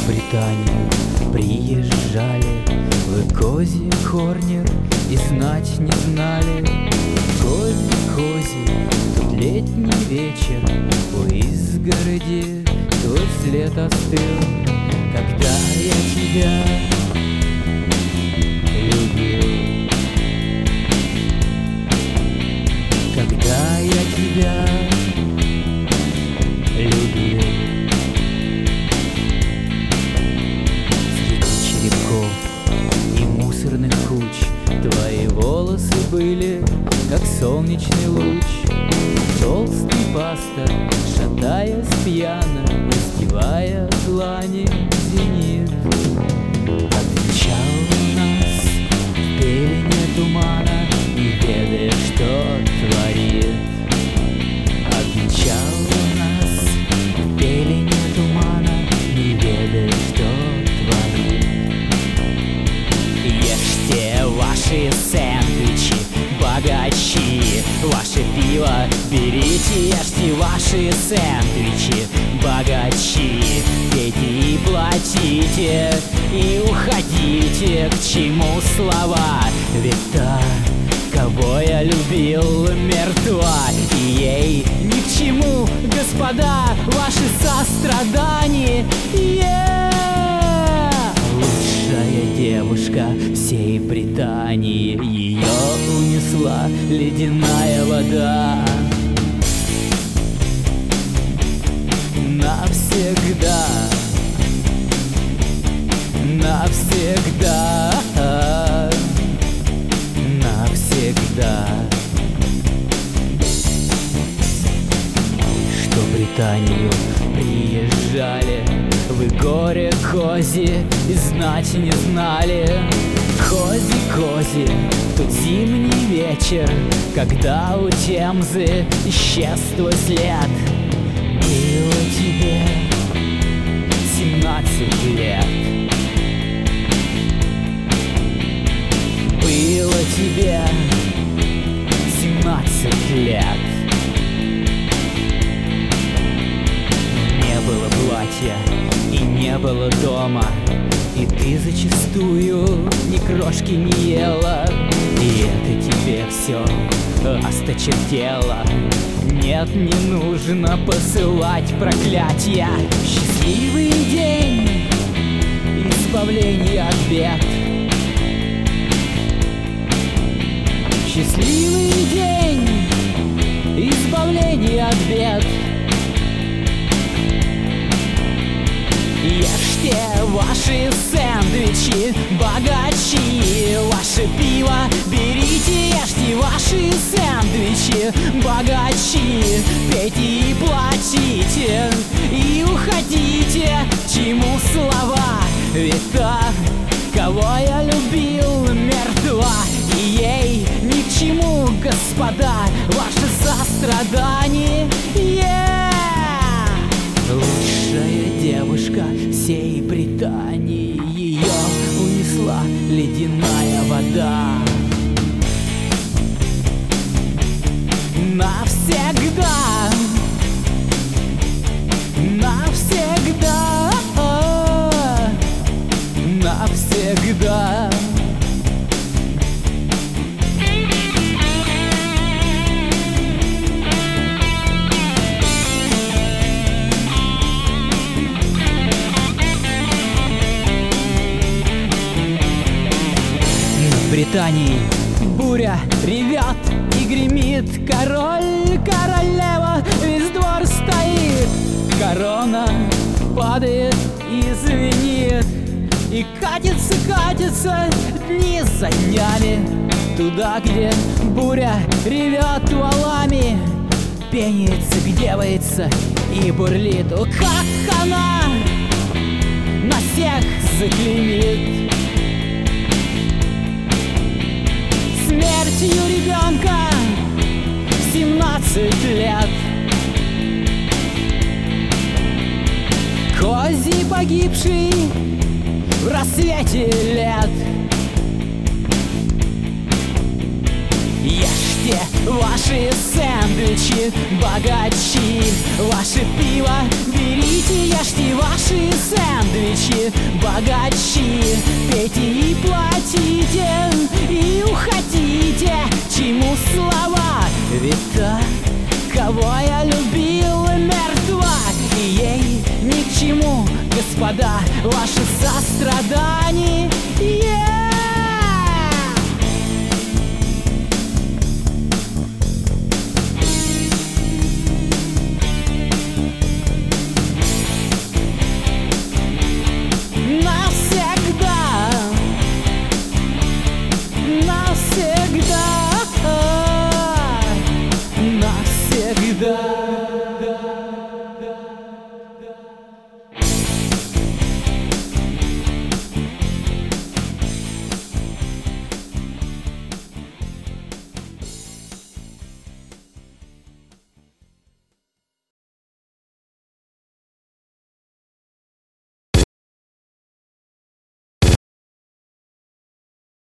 в Британию приезжали, вы Кози Корнер и знать не знали. Кози, тут летний вечер, у изгороди твой след остыл. Когда я тебя любил, когда я тебя любил. Среди черепков и мусорных куч твои волосы были, как солнечный луч. Толстый пастор, шатаясь пьяно, раздевая длани в зенит, отвечал нас в пелене тумана, не ведая, что творит. Отвечал нас в пелене тумана, не ведая, что творит. Ешьте ваши сэндвичи, богачи, ваше пиво берите, ешьте ваши сэндвичи, богачи, пейте и платите, и уходите, к чему слова, ведь та, кого я любил, мертва, и ей ни к чему, господа, ваши сострадания. Лучшая девушка всей Британии, ее унесла ледяная вода. Навсегда, навсегда, навсегда. Что в Британию приезжали, вы горе Кози и знать не знали. Кози, тут зимний вечер, когда у Темзы исчез твой след. Было тебе 17 лет, было тебе 17 лет. Не было платья и не было дома, и ты зачастую ни крошки не ела, и это тебе все осточертело. Нет, не нужно посылать проклятия. Счастливый день избавления от бед. Счастливый день избавления от бед. Ешьте ваши сэндвичи, богачи, ваше пиво берите, ешьте ваши сэндвичи, богачи, пейте и платите, и уходите, чему слова, ведь та, кого я любил, мертва, и ей ни к чему, господа, ваше сострадание. Лучшая девушка всей Британии, ее унесла ледяная вода. Навсегда, навсегда, навсегда. В Британии буря ревет и гремит, король, королева, весь двор стоит, корона падает и звенит, и катится, катится дни за днями, туда, где буря ревет валами, пенится, гневается и бурлит. О, как она на всех заклеймит смертью ребенка в 17 лет. Кози, погибший в рассвете лет. Ешьте ваши сэндвичи, богачи, ваше пиво берите, ешьте ваши сэндвичи. богаче, богачи. Пейте и платите, и уходите. Чему слова? Ведь та, кого я любил, мертва, и ей ни к чему, господа, ваше сострадание.